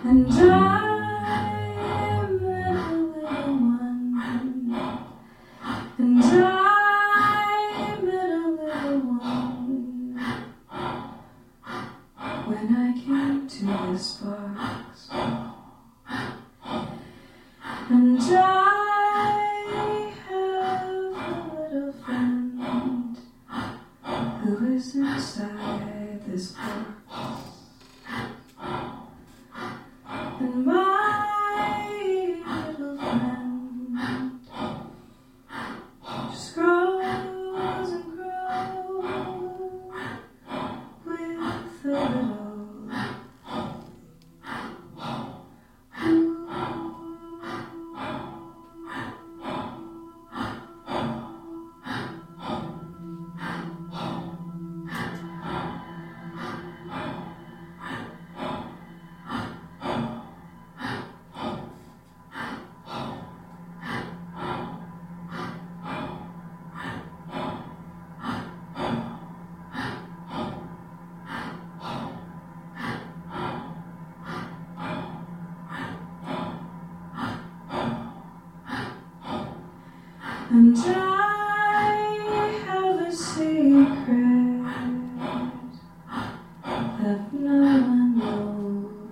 And I'm a little one, and I'm a little one. When I came to this box, and I have a little friend who is inside this box. And my little friend just grows and grows with a little and I have a secret that no one knows,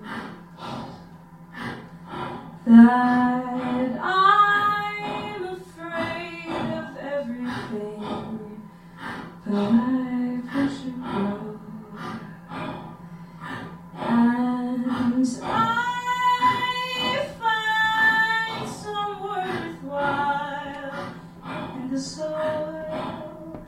that I'm afraid of everything, but I push and grow, and I find some worthwhile in the soil,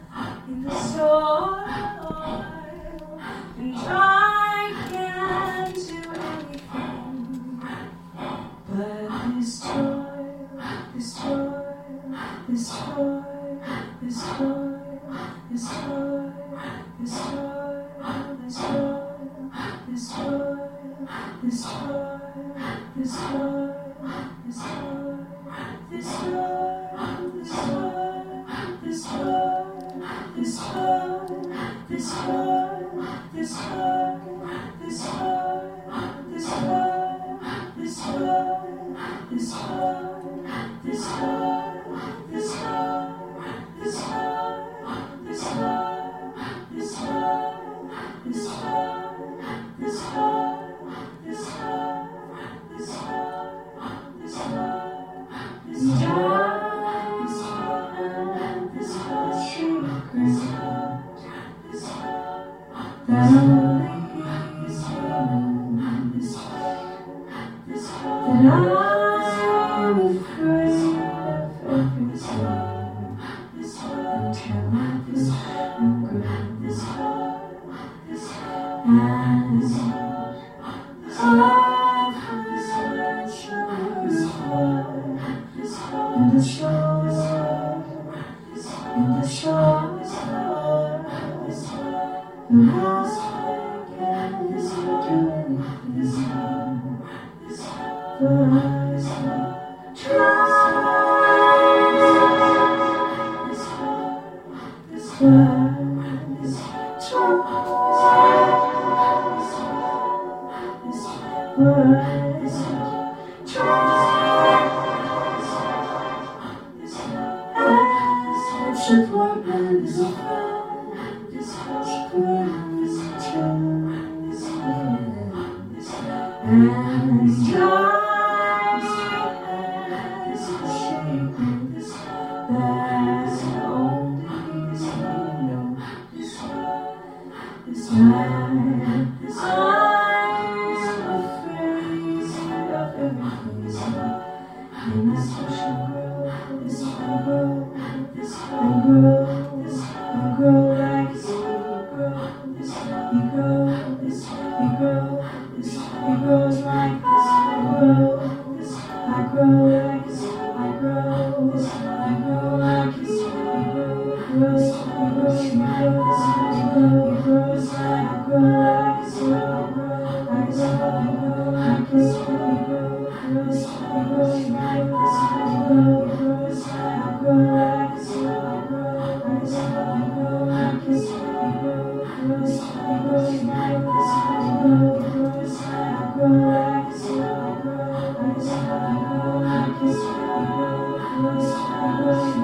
and I can't do anything but destroy, destroy, destroy, destroy, destroy, destroy, destroy, destroy, destroy, destroy, destroy, destroy. That only he's human, that I'm afraid of everything until I push and grow, and I've heard showers fall in the shores, in the shores, the last weekend is doing this time, but This